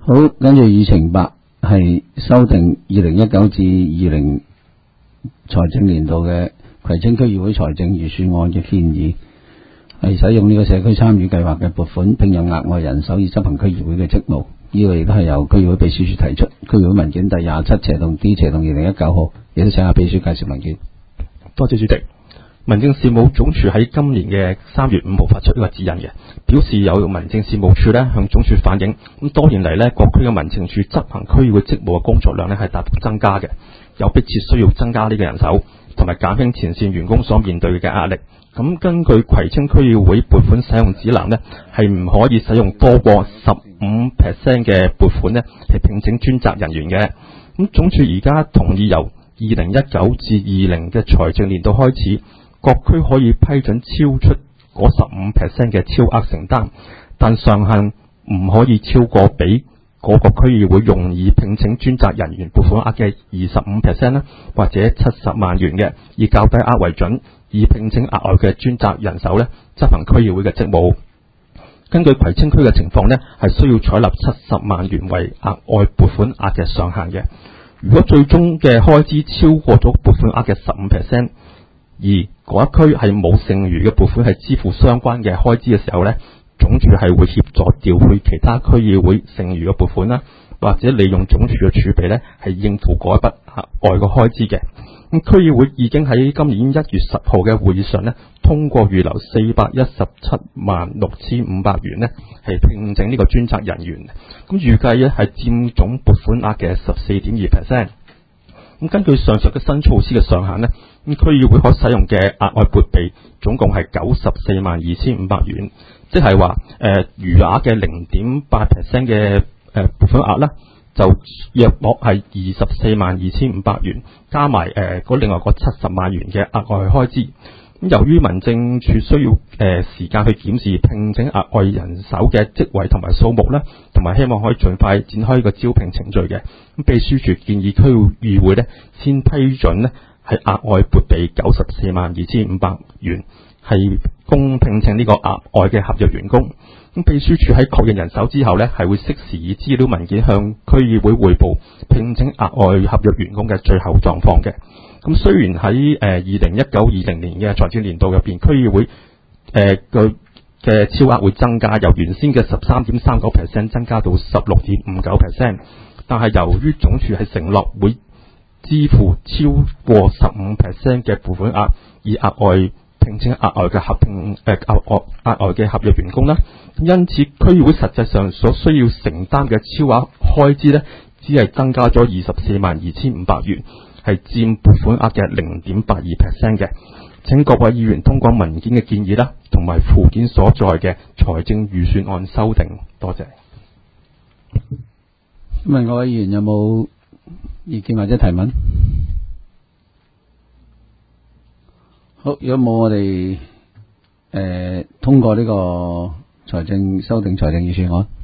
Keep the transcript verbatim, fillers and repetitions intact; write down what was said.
好，跟住議程八係修訂二零一九至二零財政年度嘅葵青區議會財政預算案嘅建議，係使用呢個社區參與計劃嘅撥款，聘任額外人手以執行區議會嘅職務。呢、這個亦都係由區議會秘書處提出。區議會文件第廿七斜洞 D 斜洞二零一九號，亦都請下秘書介紹文件。 多謝主席。民政事務總署喺今年嘅三月五號發出呢個指引嘅，表示有民政事務處咧向總署反映，咁多年嚟咧各區嘅民政處執行區議會職務嘅工作量咧係大幅增加嘅，有迫切需要增加呢個人手，同埋減輕前線員工所面對嘅壓力。咁根據葵青區議會撥款使用指南咧，係唔可以使用多過十五 percent 嘅撥款咧係聘請專責人員嘅。咁總署而家同意由二零一九至二零嘅財政年度開始，各區可以批准超出嗰十五 percent 嘅超額承擔，但上限唔可以超過比嗰個區議會用以聘請專責人員撥款額嘅二十五 percent 啦，或者七十萬元嘅，以較低額為準，以聘請額外嘅專責人手咧執行區議會嘅職務。根據葵青區嘅情況咧，係需要採納七十萬元為額外撥款額嘅上限嘅。如果最終嘅開支超過咗撥款額嘅十五 percent，而嗰一區係冇剩餘嘅撥款係支付相關嘅開支嘅時候呢，總署係會協助調配其他區議會剩餘嘅撥款啦，或者利用總署嘅儲備呢係應付嗰一筆額外嘅開支嘅。咁區議會已經喺今年一月十號嘅會議上呢，通過預留四百一十七萬六千五百元呢係聘請呢個專責人員。咁預計呢係佔總撥款額嘅十四點二 percent。咁根據上述嘅新措施嘅上限呢，咁區議會可使用嘅額外撥備總共係九十四萬二千五百元，即係話誒餘額嘅零點八 percent 嘅誒撥款額啦，就約莫係二十四萬二千五百元，加埋誒嗰另外嗰七十萬元嘅額外開支。咁由於民政處需要誒、呃、時間去檢視聘請額外人手嘅職位同埋數目啦，同埋希望可以盡快展開呢個招聘程序嘅。咁秘書處建議區議會咧先批准咧係額外撥備九十四萬二千五百元，係供聘請呢個額外嘅合約員工。咁秘書處喺確認人手之後咧，係會適時以資料文件向區議會匯報聘請額外合約員工嘅最後狀況嘅。咁雖然喺誒二零一九二零年嘅財政年度入邊，區議會誒嘅嘅超額會增加，由原先嘅十三點三九 percent 增加到十六點五九 percent， 但係由於總署係承諾會支付超過十五 percent 嘅撥款額，以額外聘請額外嘅合聘誒額外額外嘅合約員工啦，因此區議會實際上所需要承擔嘅超額開支咧，只係增加咗二十四萬二千五百元。係佔撥款額嘅零點八二 percent 嘅。請各位議員通過文件嘅建議啦，同埋附件所在嘅財政預算案修訂。多謝。 問各位議員有冇意見或者提問？好，如果冇，我哋誒、呃、通過呢個財政修訂財政預算案。